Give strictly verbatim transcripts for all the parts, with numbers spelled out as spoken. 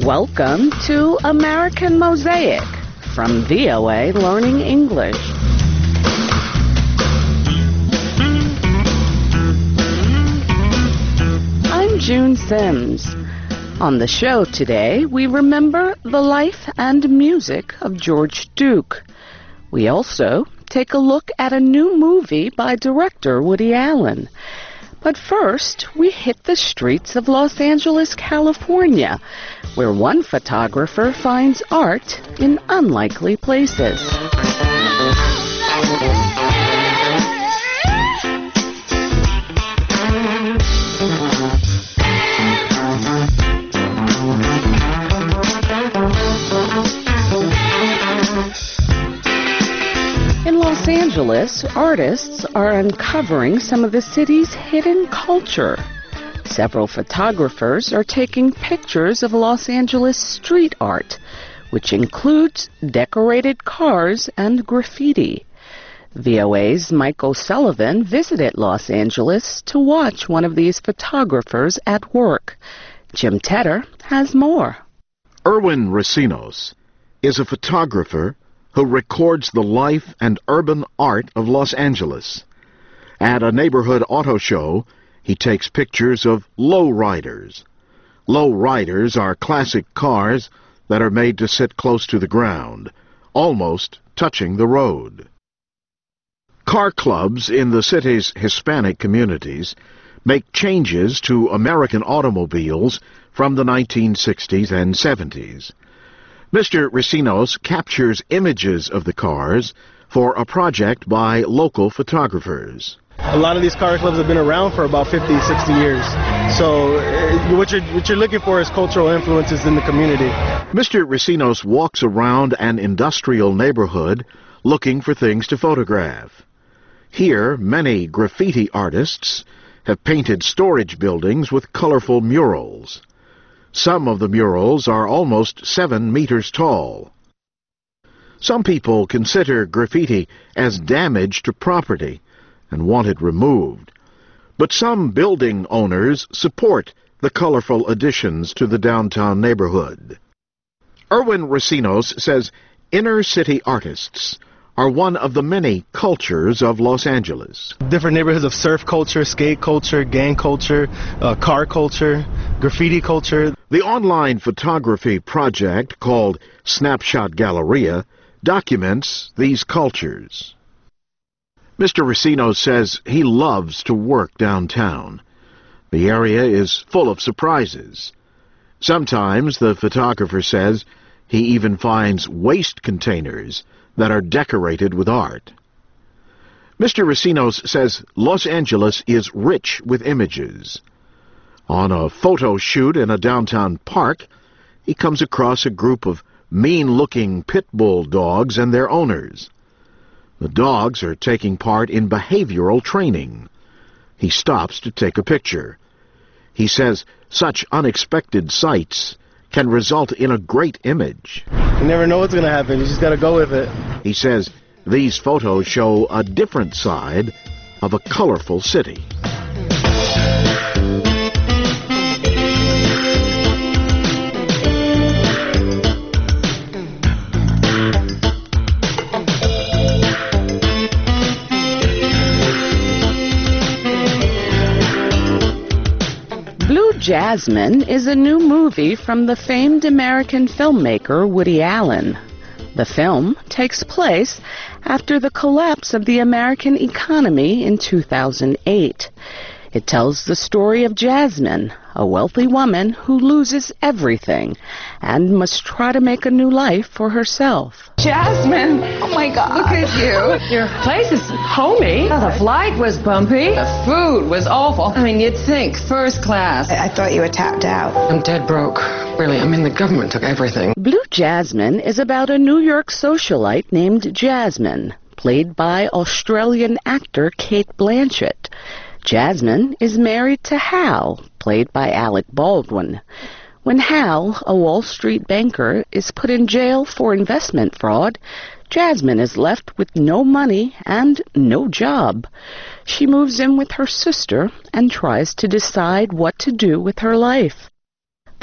Welcome to American Mosaic from V O A Learning English. I'm June Sims. On the show today, we remember the life and music of George Duke. We also take a look at a new movie by director Woody Allen. But first, we hit the streets of Los Angeles, California, where one photographer finds art in unlikely places. In Los Angeles, artists are uncovering some of the city's hidden culture. Several photographers are taking pictures of Los Angeles street art, which includes decorated cars and graffiti. V O A's Mike O'Sullivan visited Los Angeles to watch one of these photographers at work. Jim Tedder has more. Erwin Recinos is a photographer who records the life and urban art of Los Angeles. At a neighborhood auto show, he takes pictures of lowriders. Lowriders are classic cars that are made to sit close to the ground, almost touching the road. Car clubs in the city's Hispanic communities make changes to American automobiles from the nineteen sixties and seventies. Mister Recinos captures images of the cars for a project by local photographers. A lot of these car clubs have been around for about fifty, sixty years. So uh, what, you're, what you're looking for is cultural influences in the community. Mister Recinos walks around an industrial neighborhood looking for things to photograph. Here, many graffiti artists have painted storage buildings with colorful murals. Some of the murals are almost seven meters tall. Some people consider graffiti as damage to property and want it removed. But some building owners support the colorful additions to the downtown neighborhood. Erwin Recinos says inner-city artists are one of the many cultures of Los Angeles. Different neighborhoods of surf culture, skate culture, gang culture, uh, car culture, graffiti culture. The online photography project called Snapshot Galleria documents these cultures. Mister Recinos says he loves to work downtown. The area is full of surprises. Sometimes, the photographer says, he even finds waste containers that are decorated with art. Mister Recinos says Los Angeles is rich with images. On a photo shoot in a downtown park, he comes across a group of mean-looking pit bull dogs and their owners. The dogs are taking part in behavioral training. He stops to take a picture. He says such unexpected sights can result in a great image. You never know what's going to happen. You just got to go with it. He says these photos show a different side of a colorful city. Blue Jasmine is a new movie from the famed American filmmaker Woody Allen. The film takes place after the collapse of the American economy in two thousand eight. It tells the story of Jasmine, a wealthy woman who loses everything and must try to make a new life for herself. Jasmine! Oh my God. Look at you. Your place is homey. Oh, the flight was bumpy. The food was awful. I mean, you'd think first class. I thought you were tapped out. I'm dead broke. Really, I mean, the government took everything. Blue Jasmine is about a New York socialite named Jasmine, played by Australian actor Cate Blanchett. Jasmine is married to Hal, played by Alec Baldwin. When Hal, a Wall Street banker, is put in jail for investment fraud, Jasmine is left with no money and no job. She moves in with her sister and tries to decide what to do with her life.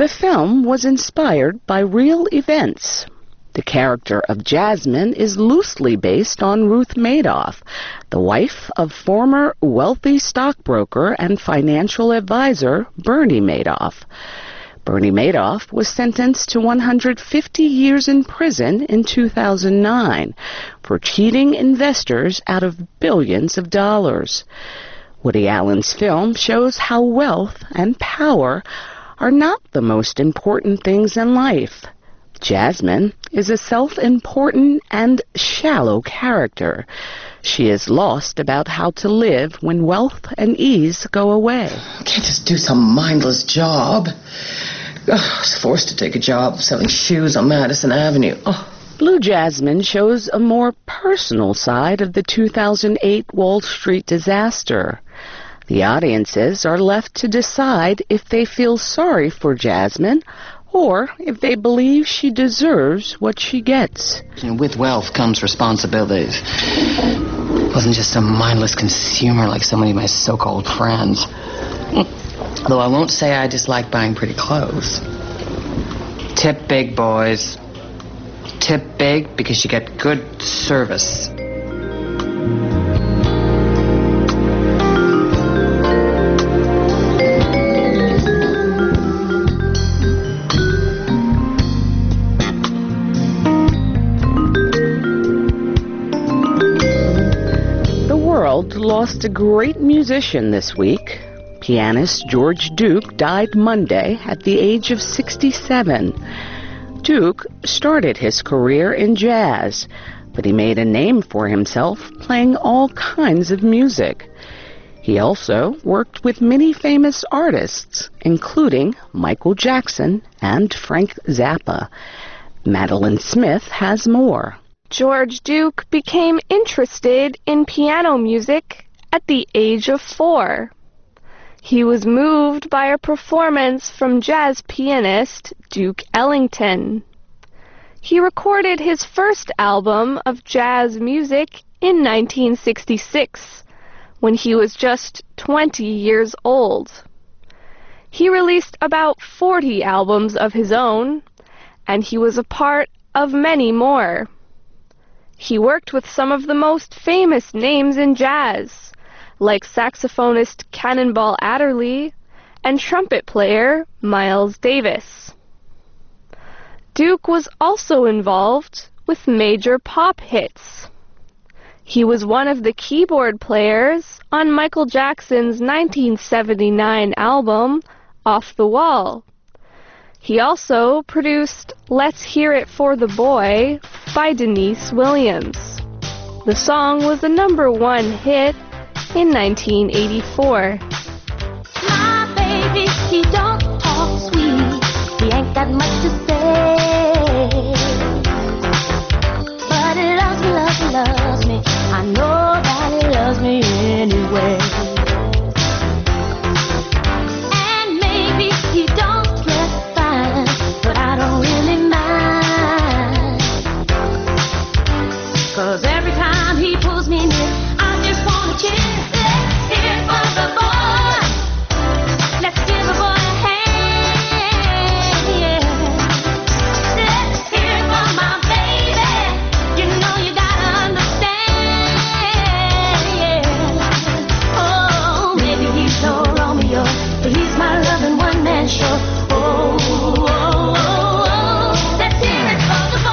The film was inspired by real events. The character of Jasmine is loosely based on Ruth Madoff, the wife of former wealthy stockbroker and financial advisor Bernie Madoff. Bernie Madoff was sentenced to one hundred fifty years in prison in two thousand nine for cheating investors out of billions of dollars. Woody Allen's film shows how wealth and power are not the most important things in life. Jasmine is a self-important and shallow character. She is lost about how to live when wealth and ease go away. I can't just do some mindless job. Ugh, I was forced to take a job selling shoes on Madison Avenue. Oh. Blue Jasmine shows a more personal side of the two thousand eight Wall Street disaster. The audiences are left to decide if they feel sorry for Jasmine or if they believe she deserves what she gets. And with wealth comes responsibilities. I wasn't just a mindless consumer like so many of my so-called friends. Though I won't say I dislike buying pretty clothes. Tip big, boys. Tip big because you get good service. Lost a great musician this week. Pianist George Duke died Monday at the age of sixty-seven. Duke started his career in jazz, but he made a name for himself playing all kinds of music. He also worked with many famous artists, including Michael Jackson and Frank Zappa. Madeline Smith has more. George Duke became interested in piano music at the age of four. He was moved by a performance from jazz pianist Duke Ellington. He recorded his first album of jazz music in nineteen sixty-six, when he was just twenty years old. He released about forty albums of his own, and he was a part of many more. He worked with some of the most famous names in jazz, like saxophonist Cannonball Adderley and trumpet player Miles Davis. Duke was also involved with major pop hits. He was one of the keyboard players on Michael Jackson's nineteen seventy-nine album, Off the Wall. He also produced Let's Hear It for the Boy by Denise Williams. The song was a number one hit in nineteen eighty-four. My baby, he don't talk sweet, he ain't got much to say, but he loves me, loves me, loves me, I know that he loves me anyway. And maybe he don't dress fine, but I don't really mind, 'cause every time he pulls me near, I just wanna cheer. Let's hear it for the boy. Let's give a boy a hand, yeah. Let's hear it for my baby. You know you gotta understand, yeah. Oh, maybe he's no Romeo, but he's my loving one-man show. Oh, oh, oh, oh. Let's hear it for the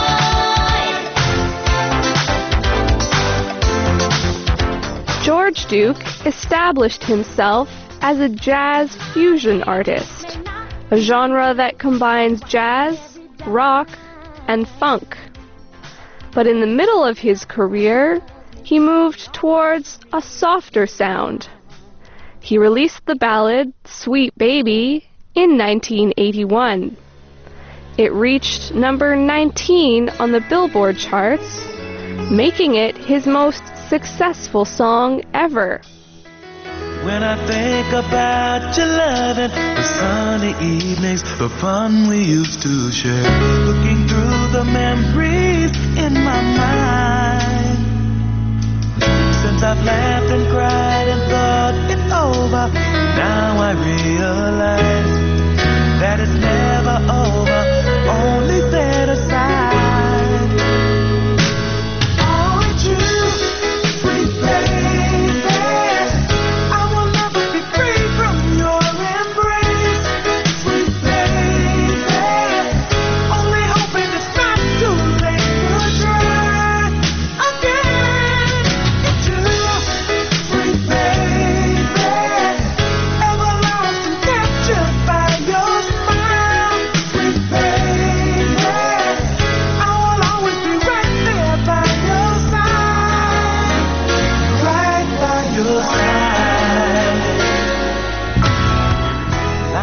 boy. George Duke established himself as a jazz fusion artist, a genre that combines jazz, rock, and funk. But in the middle of his career, he moved towards a softer sound. He released the ballad Sweet Baby in nineteen eighty-one. It reached number nineteen on the Billboard charts, making it his most successful song ever. When I think about your loving, the sunny evenings, the fun we used to share, looking through the memories in my mind. Since I've laughed and cried and thought it over, now I realize that it's never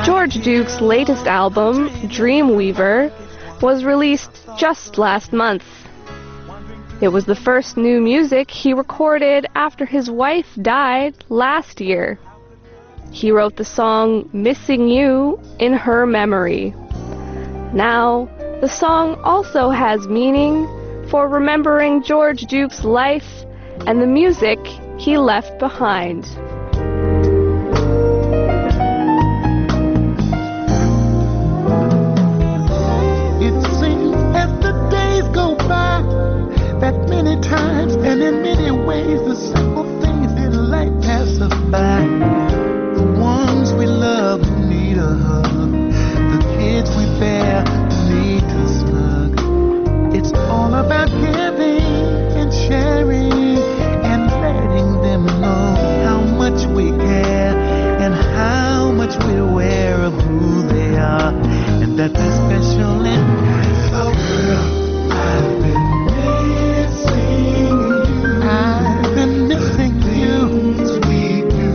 George Duke's latest album, Dreamweaver, was released just last month. It was the first new music he recorded after his wife died last year. He wrote the song Missing You in her memory. Now, the song also has meaning for remembering George Duke's life and the music he left behind. It seems as the days go by that many times and in many ways the simple things in life pass us by. The ones we love who need a hug, the kids we bear who need to snug. It's all about giving and sharing and letting them know how much we care and how much we're aware of who they are and that they're special and oh, girl, I've been missing you. I've been missing you, sweet you.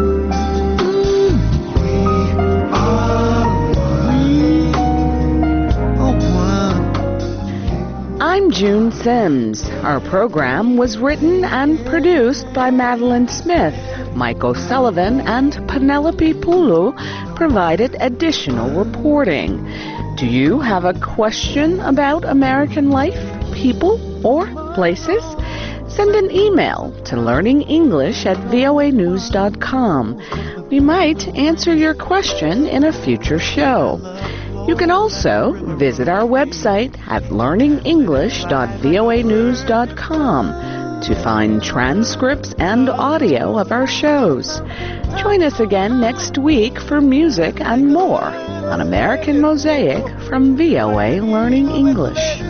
Mm. We are we are one. I'm June Sims. Our program was written and produced by Madeline Smith. Mike O'Sullivan and Penelope Pulu provided additional reporting. Do you have a question about American life, people, or places? Send an email to learningenglish at voa news dot com. We might answer your question in a future show. You can also visit our website at learning english dot voa news dot com to find transcripts and audio of our shows. Join us again next week for music and more on American Mosaic from V O A Learning English.